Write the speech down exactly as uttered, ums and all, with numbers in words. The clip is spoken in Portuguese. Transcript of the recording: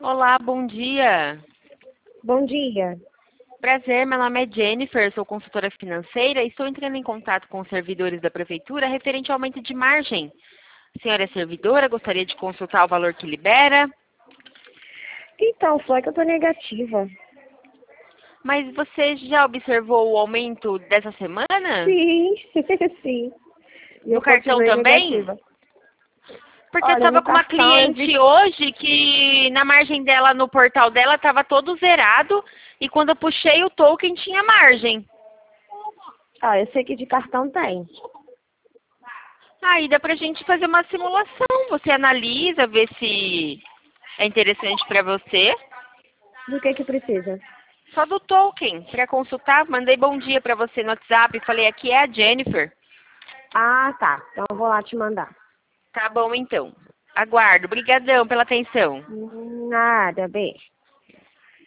Olá, bom dia. Bom dia. Prazer, meu nome é Jennifer, sou consultora financeira e estou entrando em contato com os servidores da prefeitura referente ao aumento de margem. A senhora é servidora, gostaria de consultar o valor que libera, Então, só que eu tô negativa. mas você já observou o aumento dessa semana? Sim, sim. E No eu cartão continuei também? negativa. Porque eu Olha, estava no com uma cartão eu vi. cliente hoje que na margem dela, no portal dela, estava todo zerado e quando eu puxei o token tinha margem. Ah, eu sei que de cartão tem. Aí dá pra gente fazer uma simulação. Você analisa, vê se é interessante para você. Do que que precisa? Só do token, para consultar. Mandei bom dia para você no WhatsApp. Falei, aqui é a Jennifer. Ah, tá. Então eu vou lá te mandar. Tá bom, então. Aguardo. Obrigadão pela atenção. Nada, beijo.